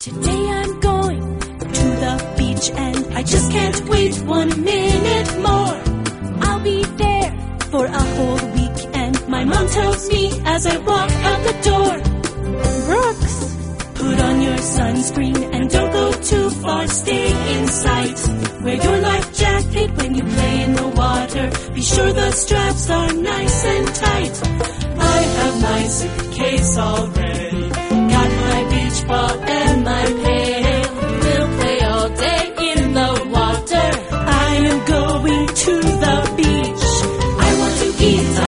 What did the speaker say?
Today I'm going to the beach and I just can't wait 1 minute more. I'll be there for a whole week and my mom tells me as I walk out the door, Brooks, put on your sunscreen and don't go too far, stay in sight. Wear your life jacket when you play in the water. Be sure the straps are nice and tight. I have my suitcase all ready.